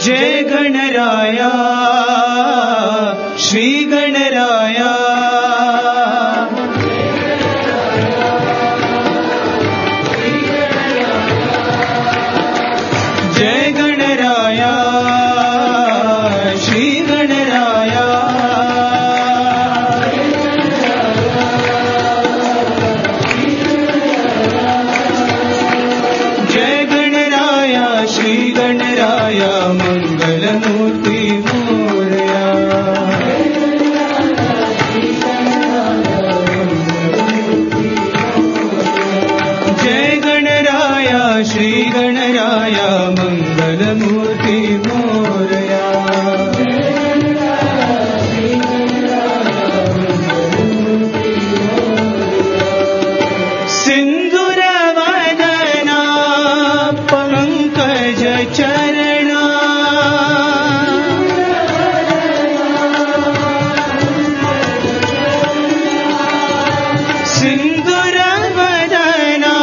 जय गणराया श्री गणराया जय गणराया श्री गणराया जय गणराया श्री गणराया मंगलमूर्ति मोरया जय गणराया श्री गणराया मंगलमूर्ति मोरया सिंदूर वदना पंकज चरणा सिंदूर वदना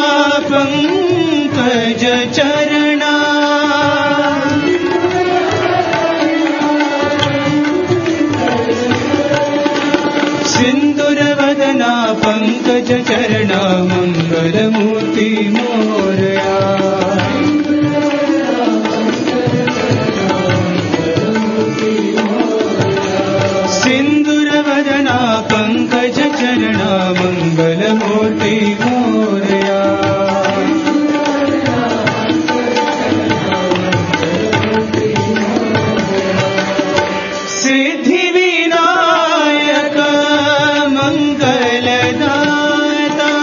पंकज चरणा सिंदूर वदना पंकज चरणा मंगलमूर्ति मोरया सिंदूर वदना पंकज चरणा मंगलमूर्ति मोरया सिद्धि विनायक मंगलदाता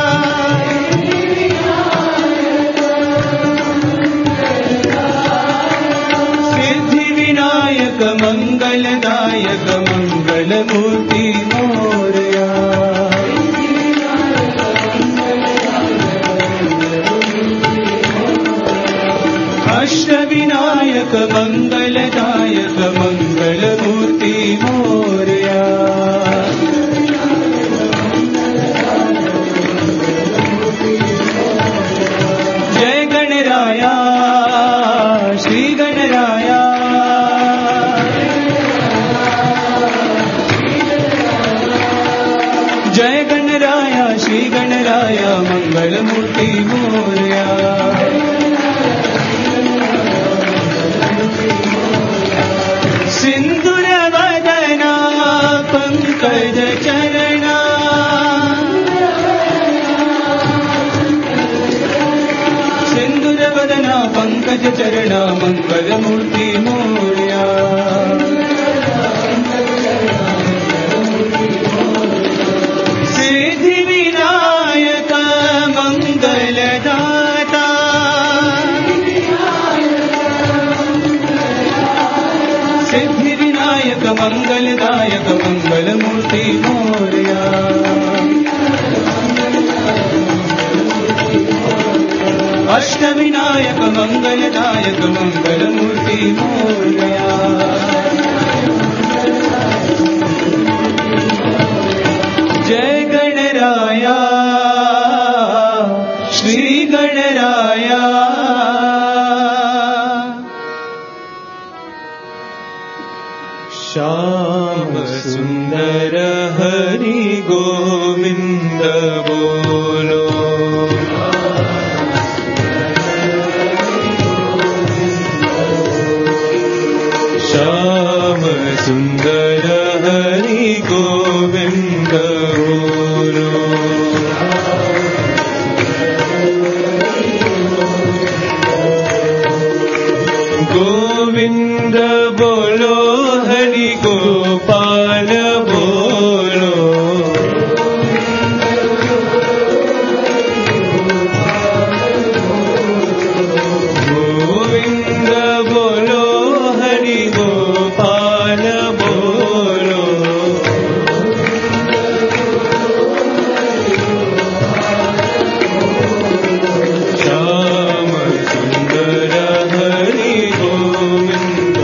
सिद्धि विनायक मंगलदायक मंगलमूर्ति मोरया अष्ट विनायक मंगलदायक मंगलमूर्ति मोरया जय गणराया श्री गणराया जय गणराया श्री गणराया मंगलमूर्ति मोरया सिंदूर वदना पंकज चरणा सिंदूर वदना पंकज चरणा मंगलमूर्ति मोरया सिद्धि विनायक मंगलदाता सिद्धि विनायक मंगलदायक मंगलमूर्ति मोरया अष्ट विनायक मंगलदायक मंगलमूर्ति मोरया जय गणराया श्री गणराया श्याम सुंदर हरि गोविंद बोलो श्याम सुंदर हरि गोविंद बोलो गोविंद बोलो हरि गोपाल बोलो गोविंद बोलो हरि गोपाल बोलो श्याम सुंदर हरि गोविंद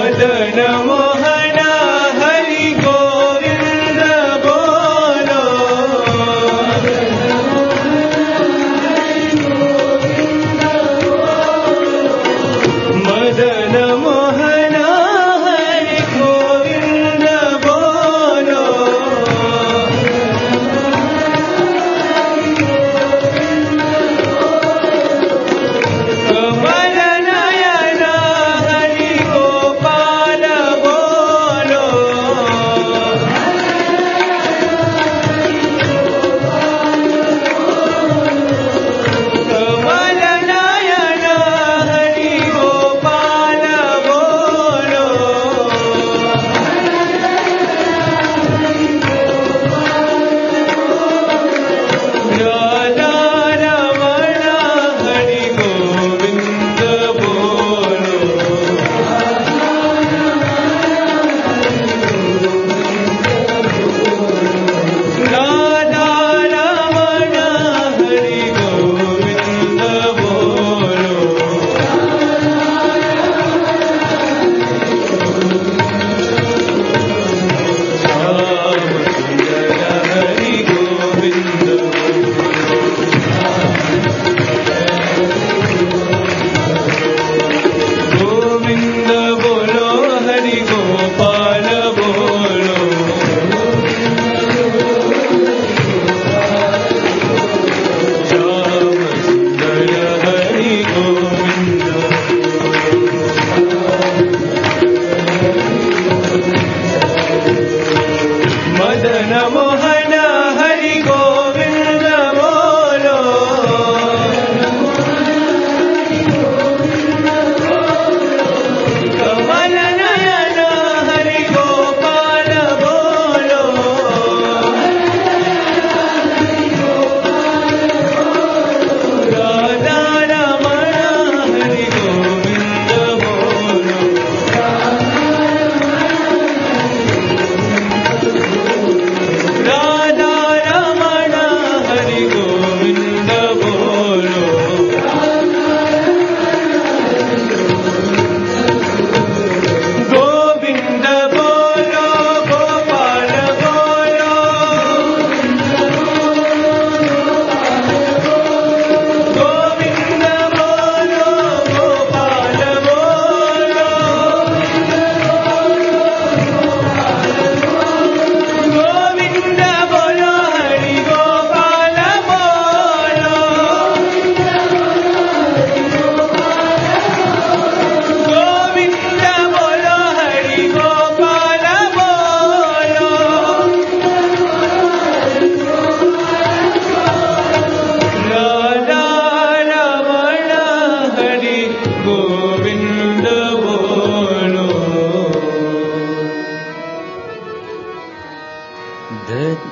मदन मोहन हरि गोविंद बोलो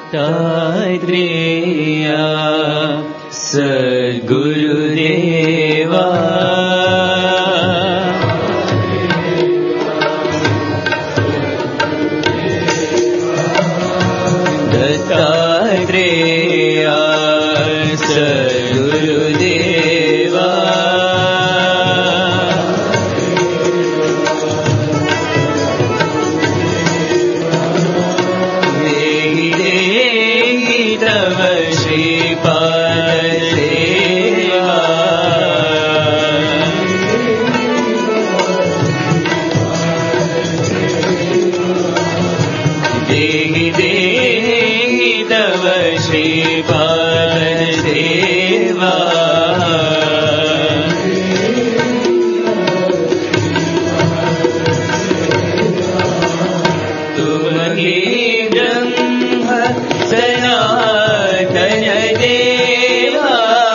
दत्तात्रेय सद्गुरुदेवा दत्तात्रेय सद्गुरुदेवा देहि देहि तव श्रीपाद सेवा देहि देहि तव श्रीपाद सेवा तुम ही ब्रह्म सनातन देवा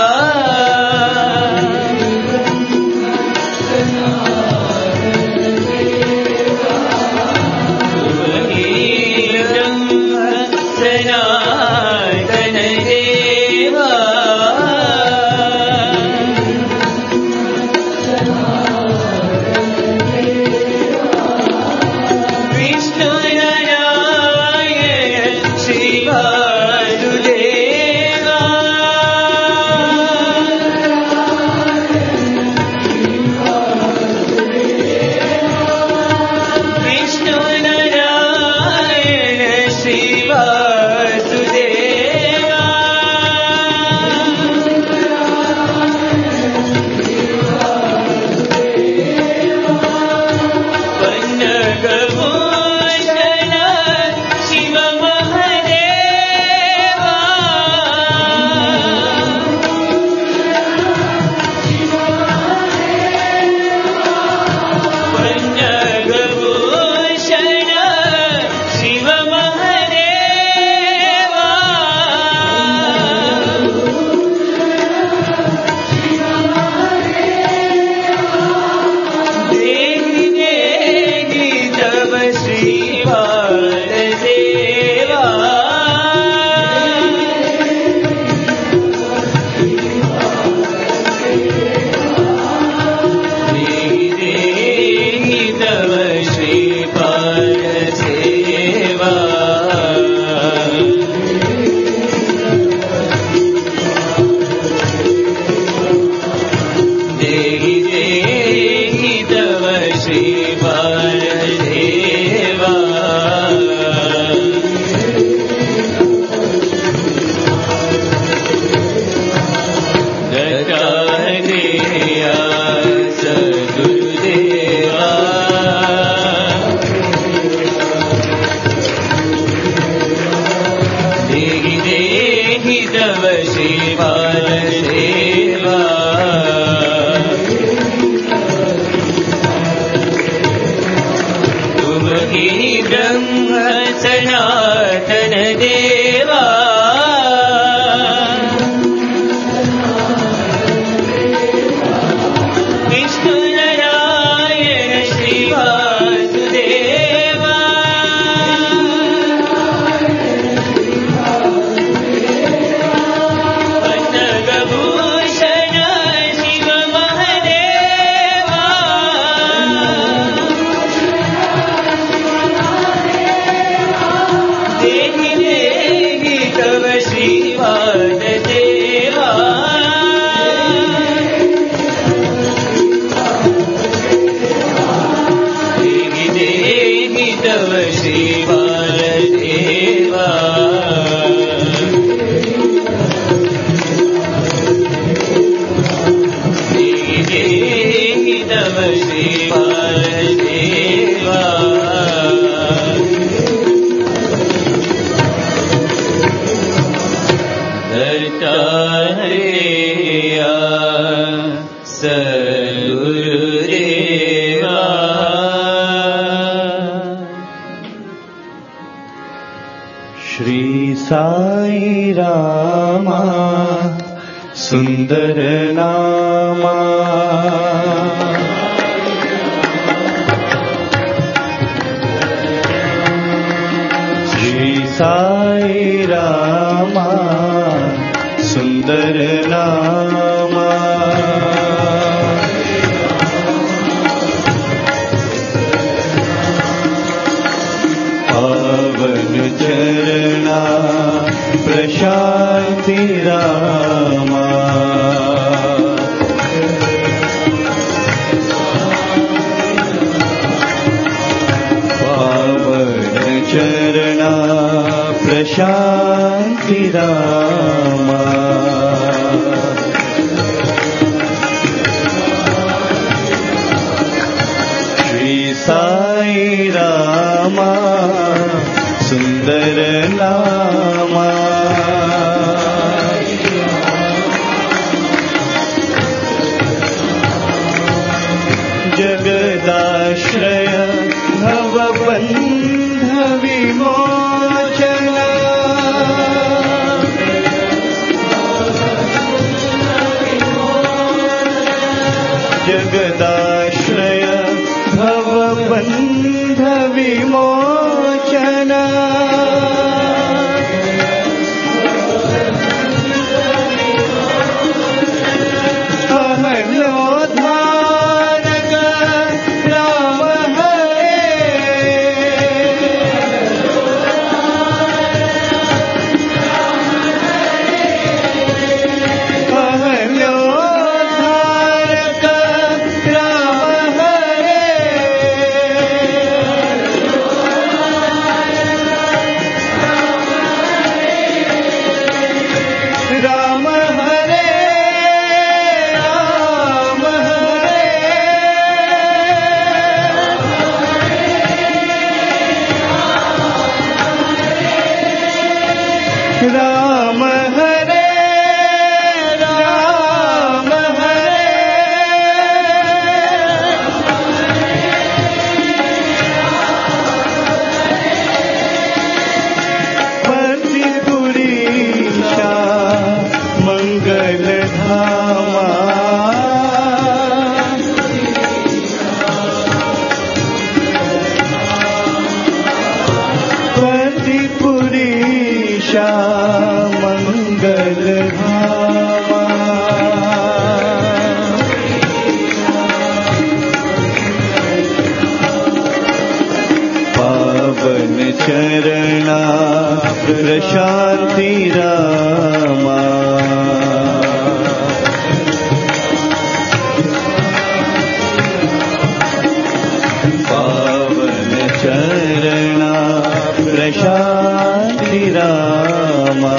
तुम ही ब्रह्म सनातन देवा विष्णु नारायण श्री वासुदेवा विष्णु नारायण श्री वासुदेवा पन्नगभूषण शिव महदेवा पन्नगभूषण शिव महदेवा देहि देहि तव श्रीपाद सेवा देहि देहि तव श्रीपाद सेवा देहि देहि तव श्रीपाद सेवा दत्तात्रेय सद्गुरुदेवा देहि देहि तव श्रीपाद सेवा तुम ही ब्रह्म सनातन देवा विष्णु नारायण श्री वासुदेवा पन्नगभूषण शिव महदेवा देहि देहि तव श्रीपाद सेवा देहि देहि तव श्रीपाद सेवा देहि देहि तव श्रीपाद सेवा दत्तात्रेय सद्गुरुदेवा श्री साई रामा सुंदर नामा श्री साई रामा सुंदर नामा पावन चरणा प्रशांति रामा चरणा प्रशांति रामा श्री साई रामा सुंदर नामा जगदाश्रय भवबंध विमोचन जगदाश्रय भवबंध विमोचन राम हरे राम हरे पतिपुरीशा मंगल धामा पतिपुरीशा मंगल धामा पावन चरणा प्रशांति रामा पावन चरणा प्रशांति रामा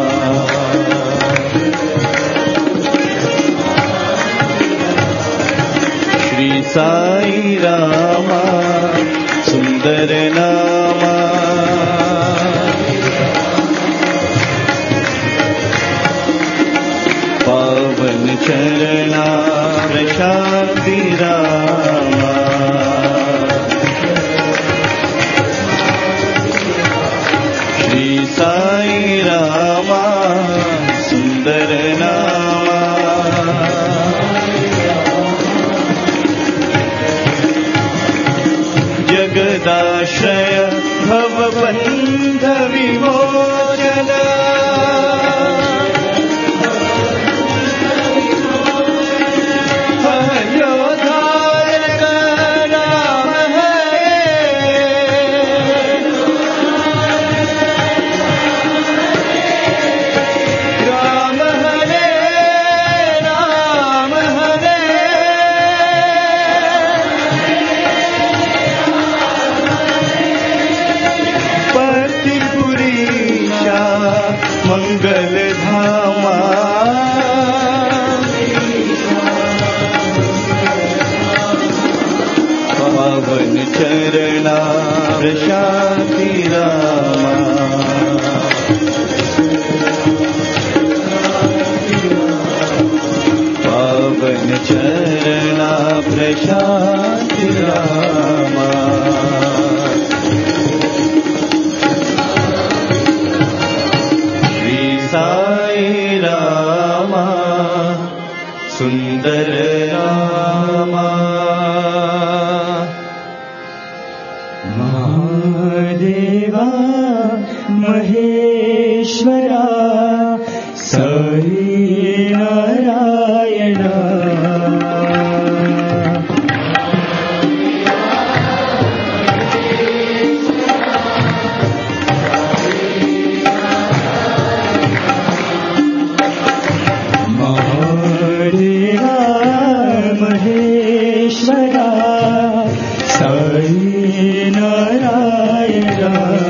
श्री साई रामा सुंदर नामा पावन चरणा प्रशांति रामा श्री साई रामा सुंदर नामा जगदाश्रय भवबंध विमोचन अयोधारक राम हरे राम हरे राम हरे पतिपुरीशा मंगल धामा पावन चरणा प्रशांति रामा पावन चरणा प्रशांति रामा श्री साई रामा सुंदर रामा महादेवा महेश्वरा साई नारायणा महादेवा महेश्वरा साई नारायणा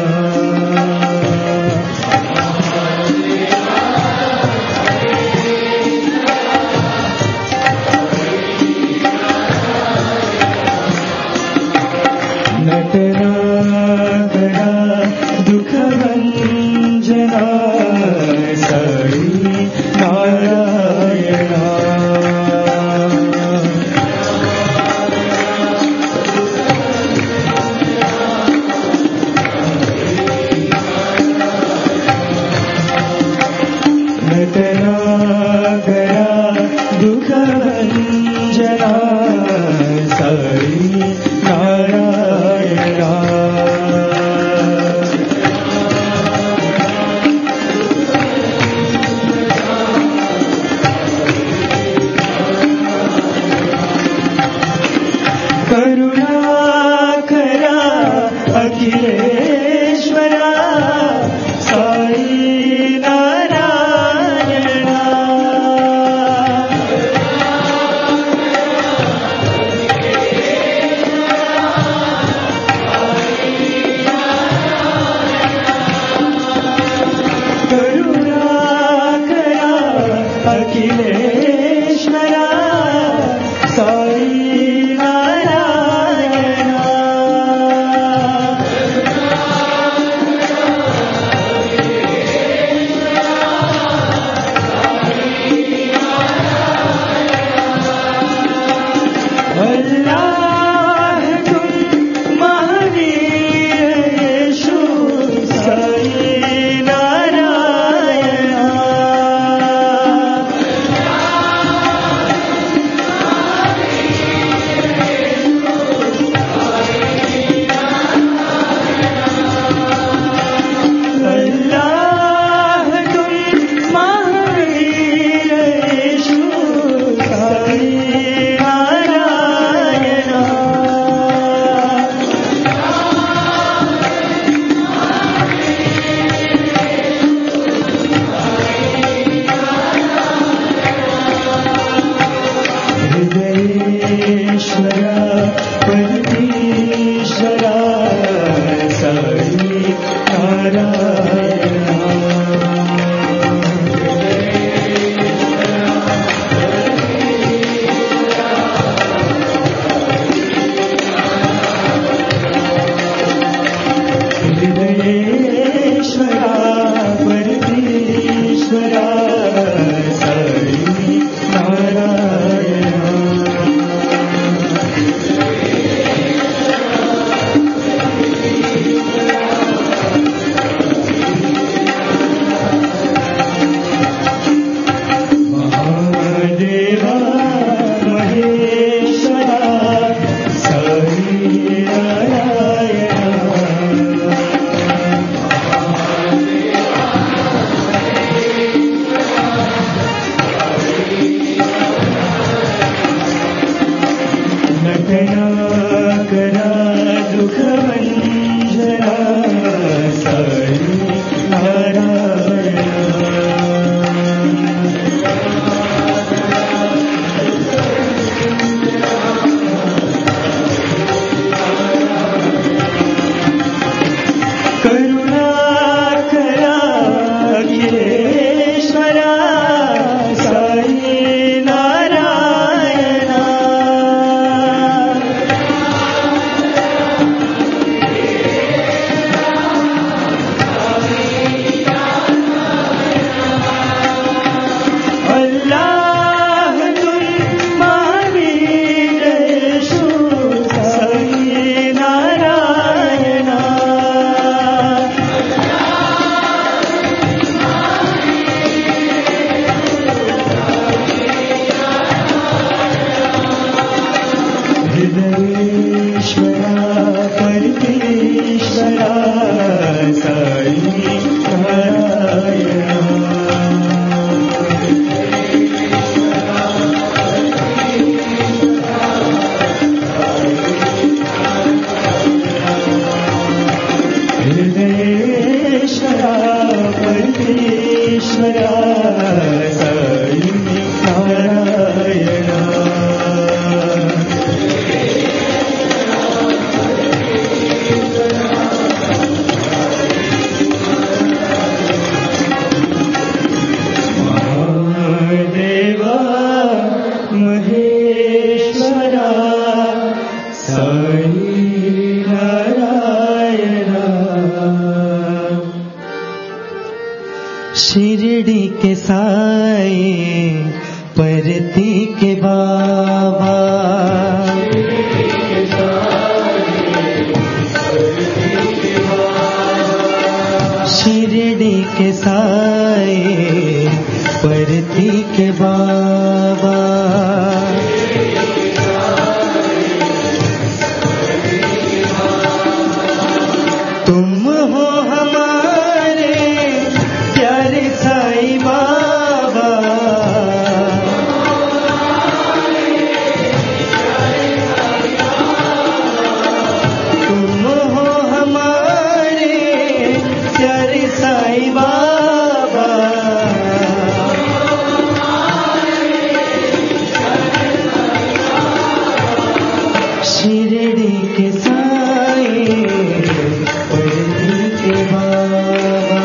नटनागरा दुःखभञ्जना साई नारायणा नटनागरा दुःखभञ्जना साई नारायणा करुणाकरा अखिलेश्वरा साई नारायणा करुणाकरा अखिलेश्वरा साई नारायणा अल्लाह तुम महावीर यीशु साई नारायणा अल्लाह तुम महावीर यीशु साई नारायणा हृदयेश्वरा परमेश्वरा साई नारायणा हृदयेश्वरा परमेश्वरा साई नारायणा महादेवा महेश्वरा साई नारायणा साई नारायण महादेवा महेश्वरा साई नारायण शिरडी के साई परती के बाबा शिरडी के साई परती के बाबा तुम हो हमारे प्यारे साई बाबा तुम हो हमारे प्यारे साई बाबा शिरडी के साई परती के बाबा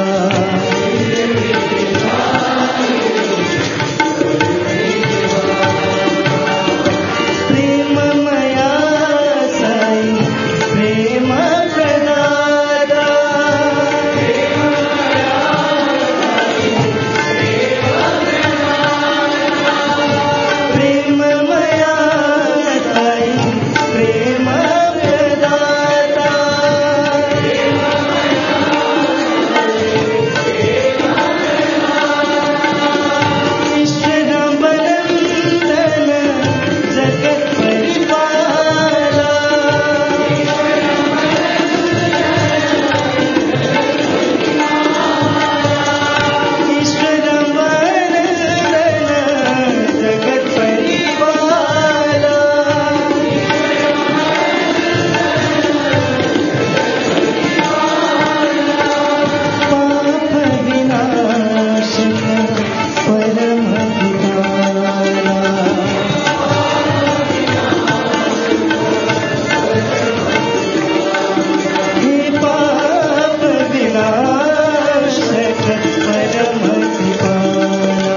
प्रेममया साई प्रेम प्रदाता प्रेममया साई प्रेम प्रदाता ईश्वर बंदन जगत परिपाला ईश्वर बंदन जगत परिपाला पाप विनाशक परम पिताला हे पाप विनाशक परम पिताला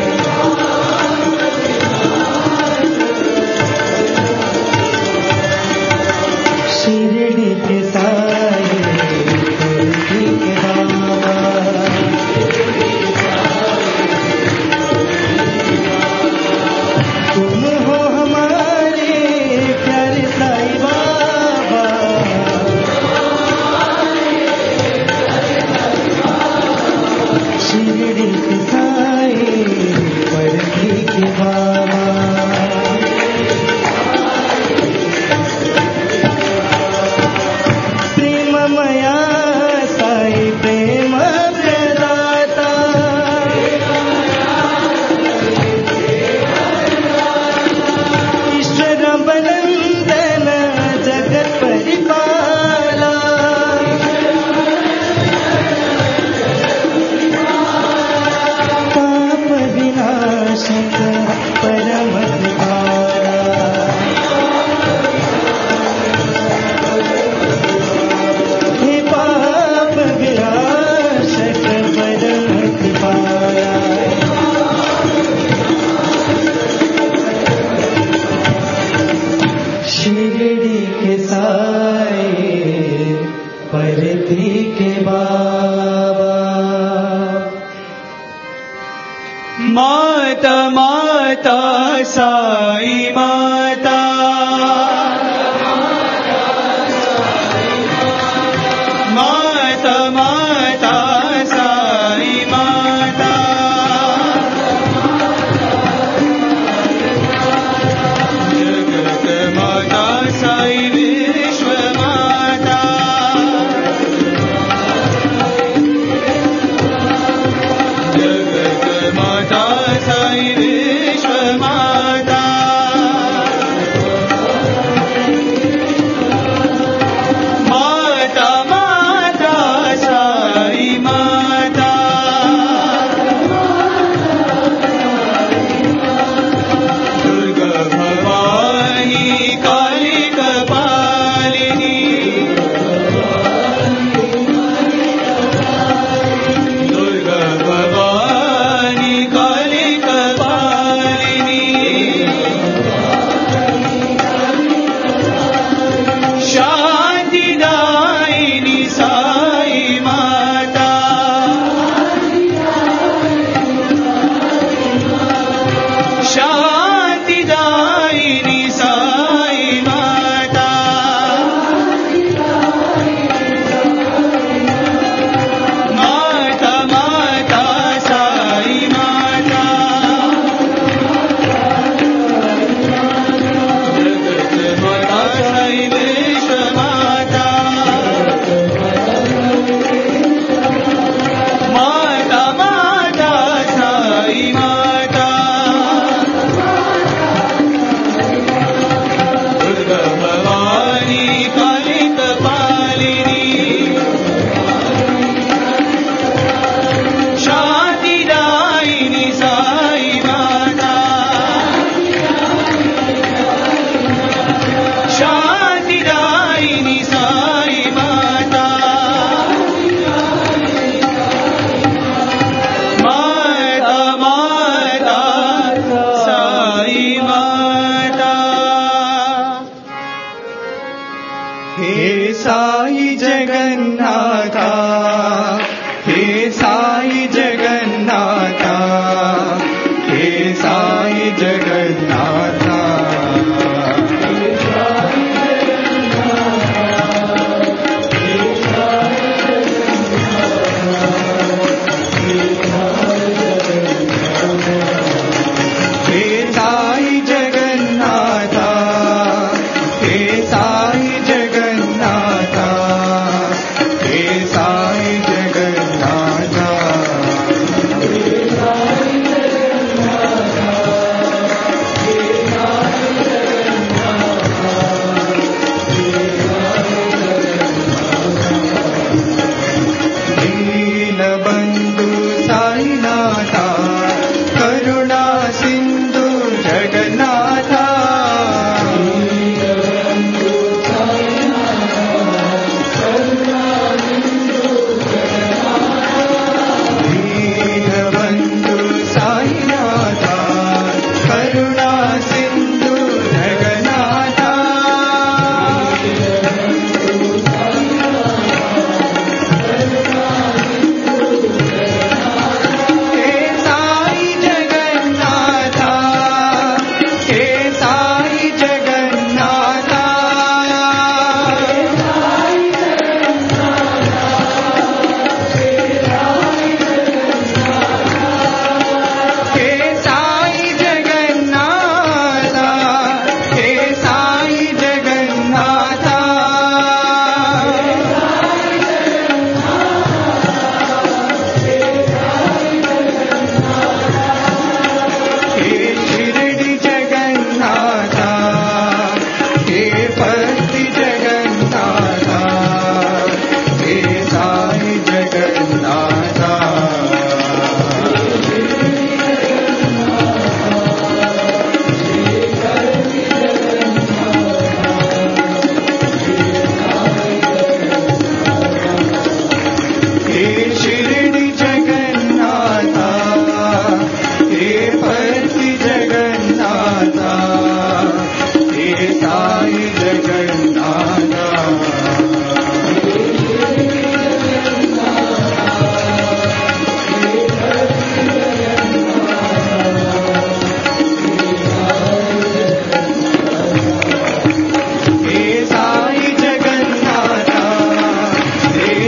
शिरडी के साई परती के बाबा तुम हो हमारे प्यारे साई बाबा शिरडी के साई परती के बाबा प्रेममया साई प्रेम प्रदाता ईश्वर बंदन जगत परिपाला पाप विनाशक परम कृपाला हे पाप विनाशक परम कृपाला शिरडी के साई परती के बाबा माता माता साई माता माता माता साई माता जगत माता साई विश्व माता जगत माता साई विश्व माता माता माता साई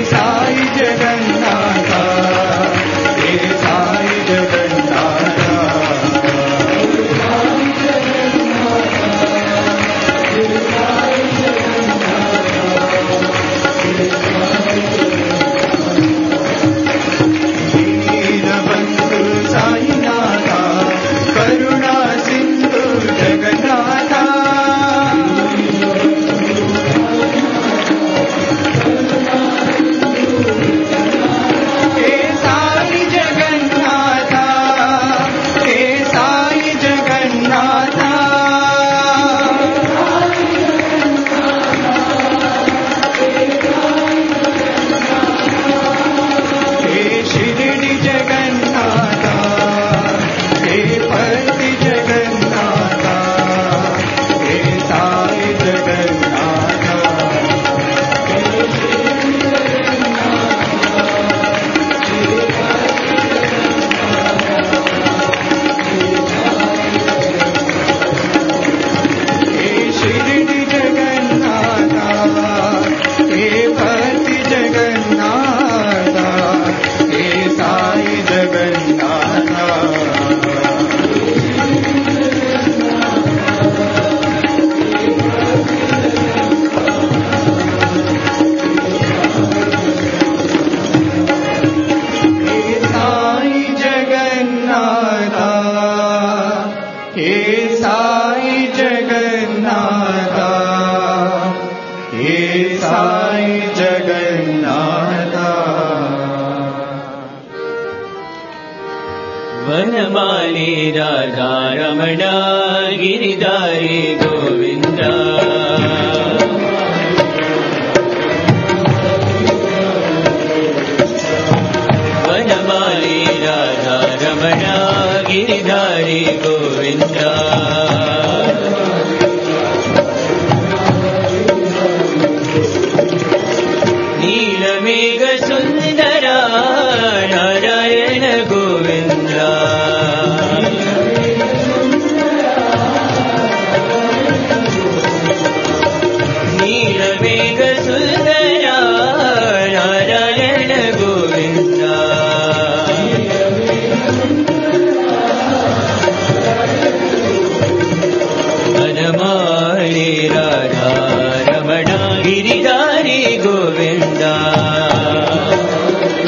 साई जगन्नाथ हे साई जगन्नाथ दीनबंधु साईनाथ करुणा सिंधु जगन्नाथ हे साई जगन्नाथ हे साई जगन्नाथ हे शिरडी जगन्नाथ हे पति जगन्नाथ हे साई जगन्नाथ हे शिरडी जगन्नाथ हे पति जगन्नाथ हे साई जगन्नाथ हे साई जगन्नाथ हे साई जगन्नाथ हे साई जगन्नाथ वनमाली राधा रमण गिरिधारी गोविंद वनमाली राधा रमण गिरिधारी गोविंद नीलमेघ सुंदर नारायण गोविंद नीलमेघ सुंदर नारायण गोविंद वनमाली राधा रमण गिरिधारी गोविंद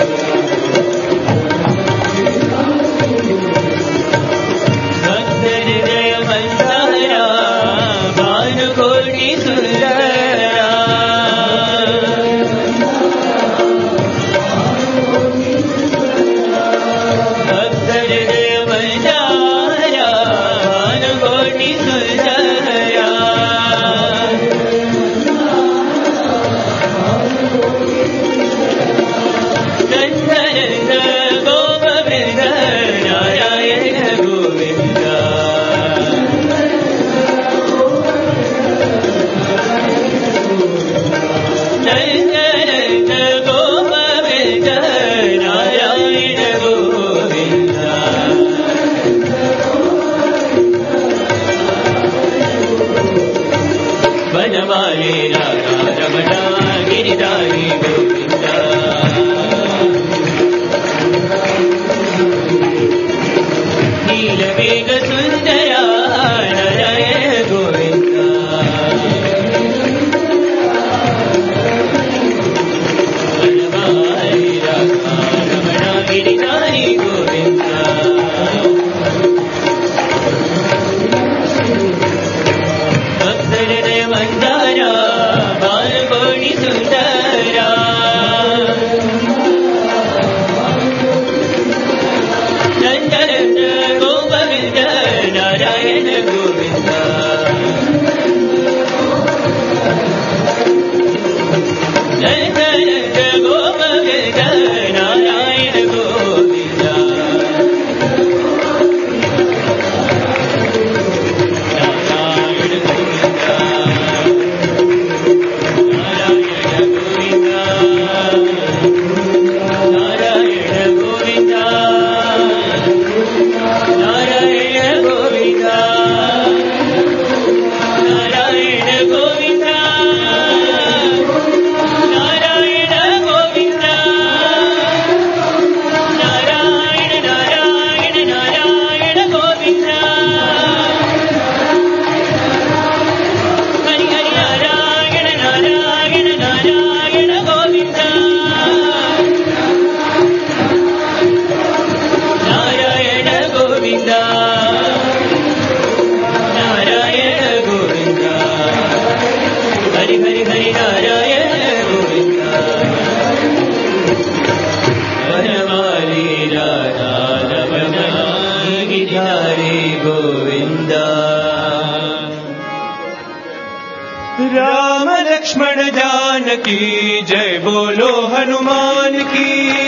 लक्ष्मण जानकी जय बोलो हनुमान की।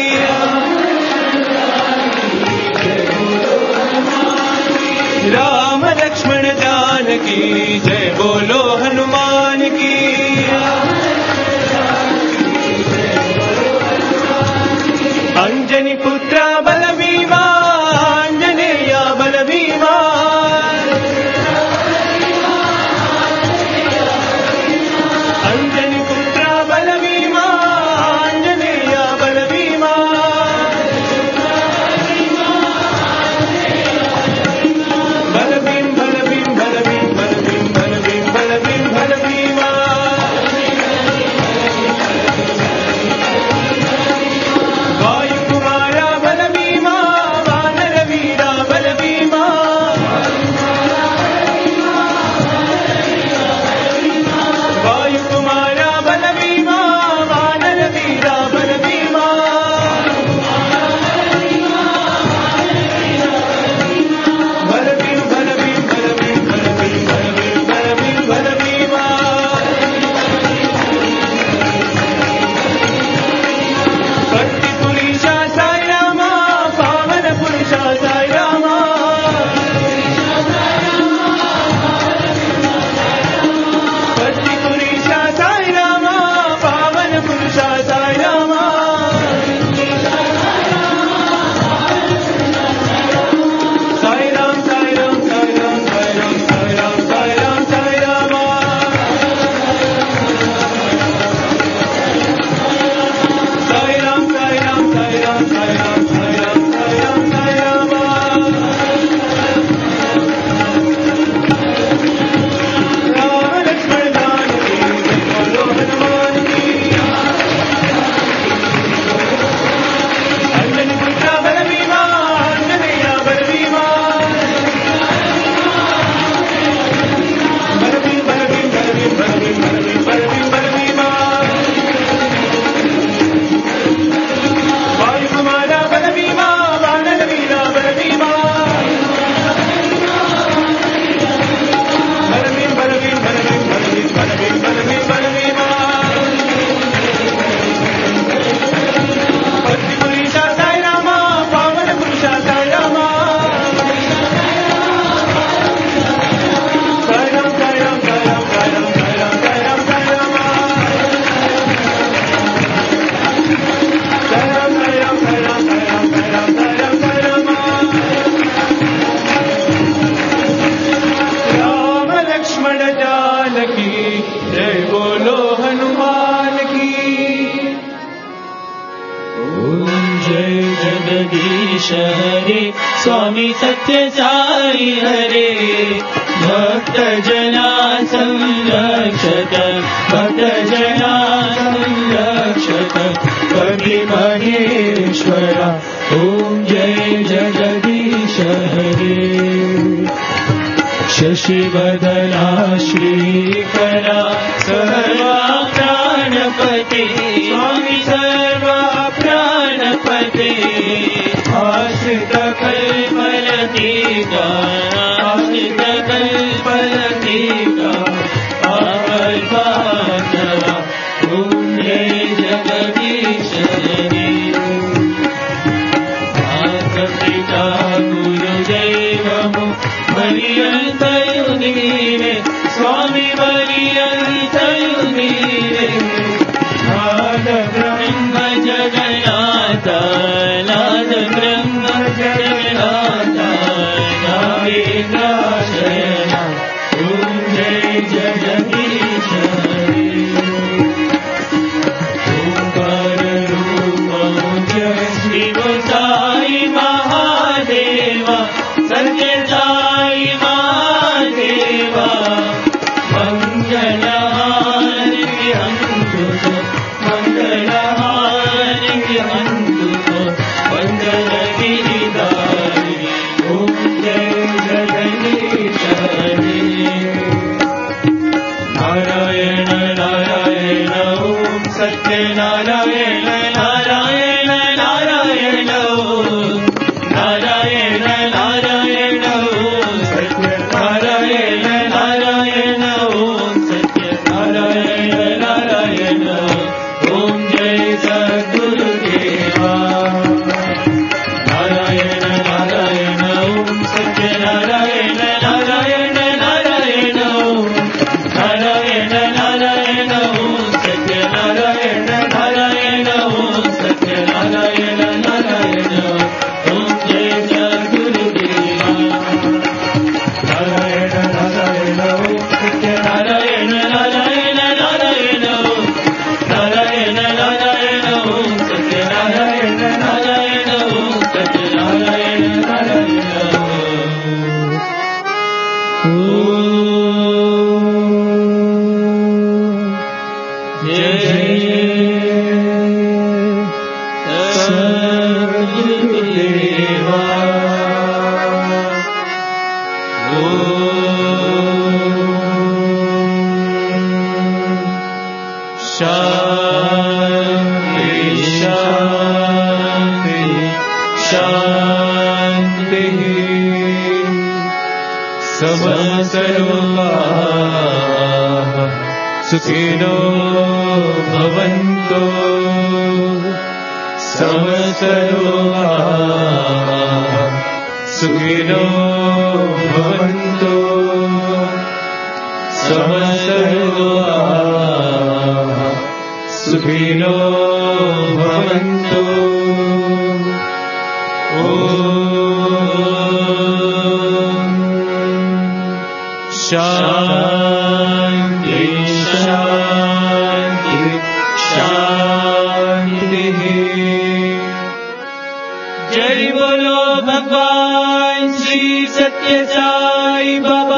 राम लक्ष्मण जानकी जय बोलो हनुमान की। अंजनी पुत्र बलभीमा आंजनेय बलभीमा। अंजनी पुत्र बलभीमा आंजनेय बलभीमा। बलभीम बलभीम बलभीम बलभीम बलभीम बलभीम बलभीमा। वायुकुमारा बलभीमा वानर वीरा बलभीमा। वायुकुमारा बलभीमा वानर वीरा बलभीमा। बलभीम बलभीम बलभीम बलभीम बलभीम बलभीम बलभीमा। भक्ति पुरुषा साई रामा पावन पुरुषा साई रामा। भक्ति पुरुषा साई रामा पावन पुरुषा साई रामा। साई राम साई राम साई राम साई राम साई राम साई राम साई रामा। साई राम साई राम साई राम साई राम साई राम साई राम साई रामा। राम लक्ष्मण जानकी जय बोलो हनुमान की। अंजनी पुत्र बलभीमा आंजनेय बलभीमा। बलभीम बलभीम बलभीम बलभीम बलभीम बलभीम बलभीमा। वायुकुमारा बलभीमा वानर वीरा बलभीमा। बलभीम बलभीम बलभीम बलभीम बलभीम बलभीम बलभीमा। भक्ति पुरुषा साई रामा पावन पुरुषा साई रामा। साई राम साई राम साई राम साई राम साई राम साई राम साई रामा। साई राम साई राम साई राम साई राम साई राम साई राम साई रामा। राम लक्ष्मण जानकी जय बोलो हनुमान की। ओम जय जगदीश हरे स्वामी सत्य साई हरे। भक्त जना संरक्षक भक्त जना संरक्षक कवि महेश्वरा। ओम जय जगदीश हरे। शशिवदना श्रीकरा सर्वा प्राणपते स्वामी सर्वा प्राणपते। आश्रित कल्पलतिका आश्रित कल्पलतिका आकल्पातवा। ओम जय जगदीश हरे। माता-पिता गुरुदैवमु पर्यन्तयुगीने स्वामी सद्गुरुदेवा शांति शांति शांति समस्तलोकाः सुखिनो भवन्तु समस्तलोकाः सुखिनो भवन्तु समस्तलोकाः सुखिनो भवन्तु शांति शांति शांति जय बोलो भगवान श्री सत्य साई बाबा